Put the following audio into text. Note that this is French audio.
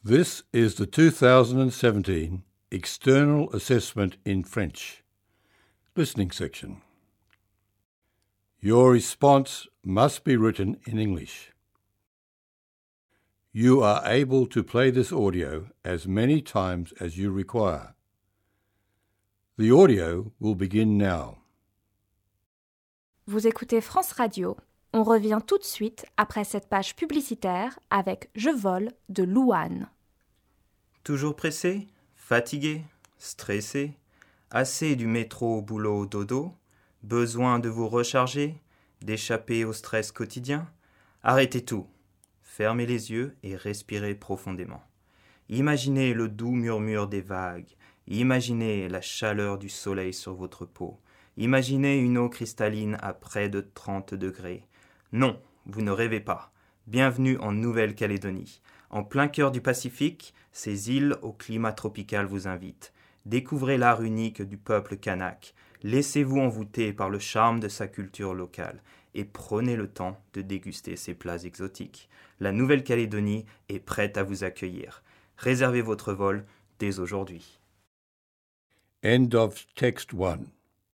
This is the 2017 External Assessment in French. Listening section. Your response must be written in English. You are able to play this audio as many times as you require. The audio will begin now. Vous écoutez France Radio. On revient tout de suite après cette page publicitaire avec Je vole de Louane. Toujours pressé, fatigué, stressé, assez du métro, boulot, dodo, besoin de vous recharger, d'échapper au stress quotidien? Arrêtez tout. Fermez les yeux et respirez profondément. Imaginez le doux murmure des vagues. Imaginez la chaleur du soleil sur votre peau. Imaginez une eau cristalline à près de 30 degrés. Non, vous ne rêvez pas. Bienvenue en Nouvelle-Calédonie. En plein cœur du Pacifique, ces îles au climat tropical vous invitent. Découvrez l'art unique du peuple kanak. Laissez-vous envoûter par le charme de sa culture locale et prenez le temps de déguster ses plats exotiques. La Nouvelle-Calédonie est prête à vous accueillir. Réservez votre vol dès aujourd'hui. End of text 1.